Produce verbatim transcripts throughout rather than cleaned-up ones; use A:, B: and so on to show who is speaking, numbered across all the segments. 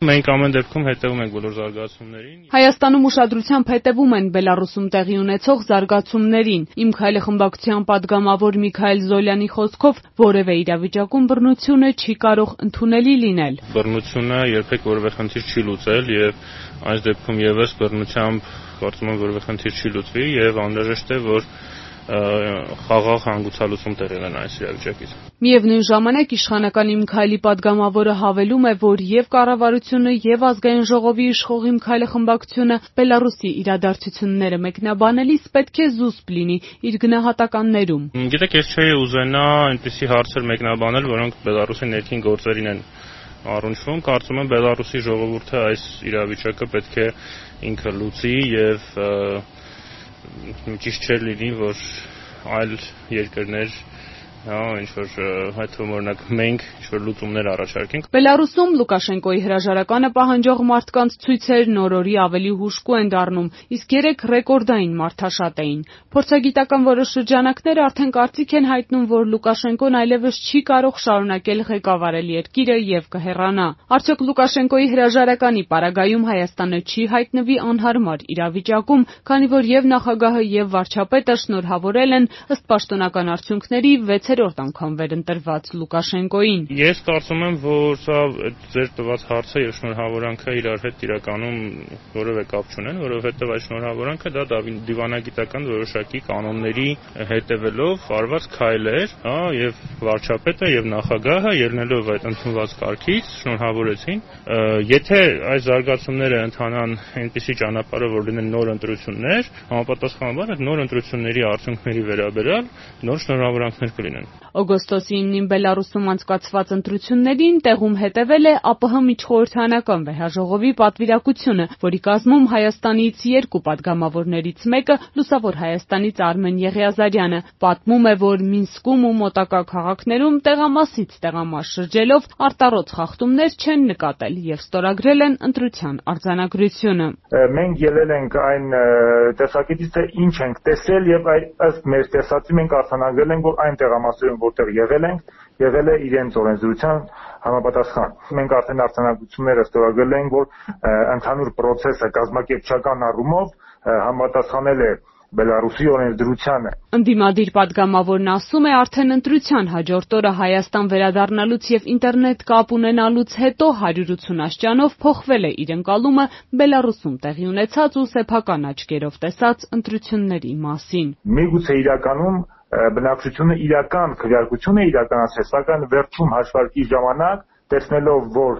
A: Մենք ամեն դեպքում հետևում ենք բոլոր զարգացումներին։
B: Հայաստանում ուշադրությամբ հետևում են Բելարուսում տեղի ունեցող զարգացումներին։ Իմ քայլը խմբակցության падգամավոր Միքայել Զոլյանի խոսքով որևէ իրավիճակում բռնությունը չի կարող ընդունելի լինել։
A: Բռնությունը երբեք որևէ խնդիր չի լուծել եւ այս դեպքում եւս բռնությամբ կարծում եմ որևէ խնդիր չի լուծվի եւ անհրաժեշտ է որ խաղաղ հանգուցալուծում տեղի ունենա այս իրավիճակից։
B: Միևնույն ժամանակ իշխանական Իմ քայլի падգամավորը հավելում է, որ եւ կառավարությունը եւ ազգային ժողովի իշխող Իմ քայլը խմբակցությունը Բելարուսի իրադարձությունները մեկնաբանելիս պետք է զուսպ լինի իր գնահատականներում։
A: Գիտեք, ես չէի ուզենա այնպիսի հարցեր մեկնաբանել, որոնք Բելարուսի ներքին գործերին են առնչվում։ Կարծում եմ Բելարուսի ժողովուրդը այս իրավիճակը պետք է ինքը լուծի եւ ճիշտ չէ լինի, որ այլ երկրներ հա ինչ որ այդ օրինակ մենք ինչ որ լուծումներ առաջարկենք։
B: Բելարուսում Լուկաշենկոյի հրաժարականը պահանջող մարդկանց ցույցերն օրորի ավելի հուժկու են դառնում, իսկ երեք ռեկորդային մարդաշատ էին։ Փորձագիտական որոշ շրջանակներ արդեն կարծիք են հայտնում, որ Լուկաշենկոն այլևս չի կարող շարունակել ղեկավարել երկիրը եւ կհեռանա։ Արդյոք Լուկաշենկոյի հրաժարականի պարագայում Հայաստանը չի հայտնվի անհարմար իրավիճակում, քանի որ եւ նախագահը եւ վարչապետը շնորհավորել են ըստ պաշտոնական արդյունքների վեցերորդ անգամ վերընտրված Լուկաշենկոին։
A: Ես կարծում եմ, որ սա ձեր տված հարցը եւ շնորհավորանքը իրար հետ իրականում որևէ կապ չունեն, որովհետեւ այդ շնորհավորանքը դա դիվանագիտական որոշակի կանոնների հետևելով արված քայլ էր, հա, եւ վարչապետը եւ նախագահը ելնելով այդ ընդունված կարգից շնորհավորեցին։ Եթե այս զարգացումները ընթանան այնպիսի ճանապարհով, որ լինեն նոր ընտրություններ, համապատասխանաբար այդ նոր ընտրությունների արդյունքների վերաբերյալ նոր շնորհավորանքներ կլինեն։
B: Օգոստոսի իննին Բելարուսում անցկացված ընտրություններին տեղում հետևել է ԱՊՀ միջխորհրդարանական վեհաժողովի պատվիրակությունը, որի կազմում Հայաստանից երկու падգամավորներից մեկը Լուսավոր Հայաստանից Արմեն Եղիազարյանը պատմում է, որ Մինսկում ու մոտակա քաղաքներում տեղամասից տեղամաս շրջելով արտառոց խախտումներ չեն նկատել եւ ստորագրել են ընտրության արձանագրությունը։
C: Մենք ելել ենք այն տեսակետից, թե ինչ ենք տեսել եւ ըստ մեր տեսածի մենք արձանագրել ենք, որ այն տեղամասերում, որտեղ եղել ենք, եղել է իրենց օրենսդրության համապատասխան։ Մենք արդեն արձանագրությունները ստորագրել ենք, որ ընդհանուր process-ը կազմակերպչական առումով համապատասխանել է Բելարուսի օրենսդրությանը։
B: Ընդդիմադիր падգամավորն ասում է, արդեն ընտրության հաջորդ օրը Հայաստան վերադառնալուց եւ ինտերնետ կապ ունենալուց հետո հարյուր ութուն աշճանով փոխվել է իր ընկալումը Բելարուսում տեղի ունեցած ու սեփական աչքերով տեսած ընտրությունների մասին։
C: Միգուցե իրականում բնակչությունը իրական քվեարկություն է իրականացրել, սակայն վերջում հաշվարկի ժամանակ տեսնելով, որ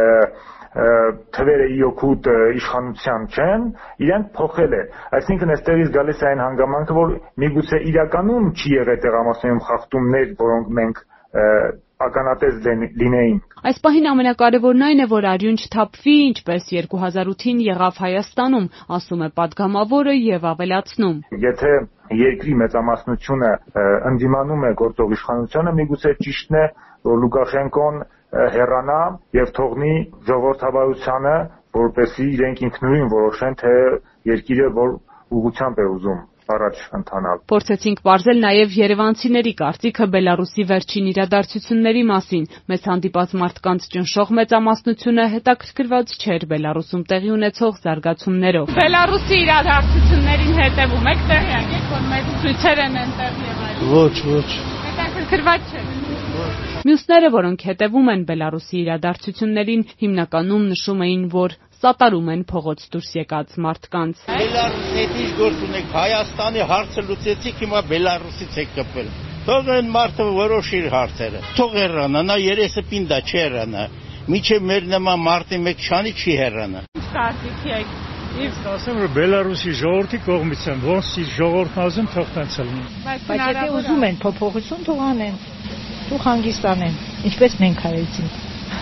C: թվերը իօքուտ իշխանության չեն, իրենք փոխել է։ Այսինքն այստեղից գալիս է այն հանգամանքը, որ միգուցե իրականում չի եղել տեղամասերում խախտումներ, որոնք մենք ականատես լինեին։
B: Այս պահին ամենակարևորն այն է, որ արյուն չթափվի, ինչպես երկու հազար ութին եղավ Հայաստանում, ասում է падգամավորը եւ ավելացնում.
C: Եթե երկրի մեծամասնությունը ընդդիմանում է գործող իշխանությանը, միգուցե ճիշտն է, որ Լուկաշենկոն հեռանա եւ թողնի ժողովրդավարությանը, որպեսզի իրենք ինքնուրույն որոշեն, թե երկիրը որ ուղղությամբ է ուզում առաջ ընթանալ։
B: Փորձեցինք բարձել նաև երևանցիների կարծիքը Բելարուսի վերջին իրադարձությունների մասին։ Մեզ հանդիպած մարդկանց ճնշող մեծամասնությունը հետաքրքրված չէր Բելարուսում տեղի ունեցող զարգացումներով։ Բելարուսի իրադարձություններին հետևում եք, տեղյակ եք, որ մեր ցույցեր են այնտեղ եղել։
D: Ոչ, ոչ։
B: Հետաքրքրված չէ։ Մյուսները, որոնք հետևում են Բելարուսի իրադարձություններին, հիմնականում նշում էին, որ սատարում են փողոց դուրս եկած մարդկանց։
D: Բելարուսի հետ ինչ գործ ունեք, Հայաստանի հարցը լուծեցիք, հիմա Բելարուսից եք կպել։ Թող այն մարդը որոշի իր հարցերը։ Թող հեռանա, նա երեսը պինդա չի հեռանա։ Միջև մեր նման մարդի մեկ շանի չի հեռանա։
B: Ինչ կարծիք եք։
E: Ես ասեմ, որ Բելարուսի ժողովրդի կողմից են, ոնց իր ժողովրդն ասում, թող տենց լինի։
F: Բայց եթե ուզում են փոփոխություն, թող անեն, թող հանգստանեն, ինչպես մենք արեցինք։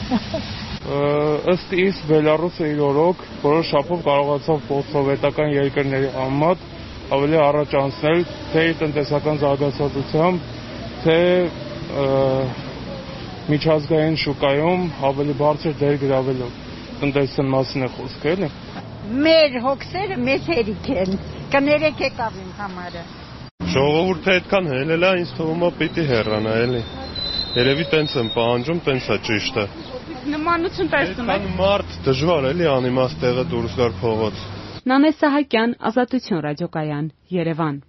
G: Ըստ իս Բելարուսը իր օրոք որոշ չափով կարողացավ սովետական երկրների համեմատ ավելի առաջ անցնել թե տնտեսական զարգացածությամբ, թե միջազգային շուկայում ավելի բարձր դեր գրավելով։ Տնտեսության մասին է խոսքը, էլի։
F: Մեր հոգսերը մեզ հերիք են, կներեք եկավ իմ համարը։
H: Ժողովուրդը այդքան հենելա, ինձ թվում է պիտի հեռանա, էլի։ Երևի տենց եմ պահանջում, տենց է ճիշտը։
B: նմանություն տեսնում եք։
H: Այդքան մարդ դժվար էլի անիմաստ տեղը դուրս գար փողոց։
B: Նանե Սահակյան, Ազատություն ռադիոկայան, Երևան։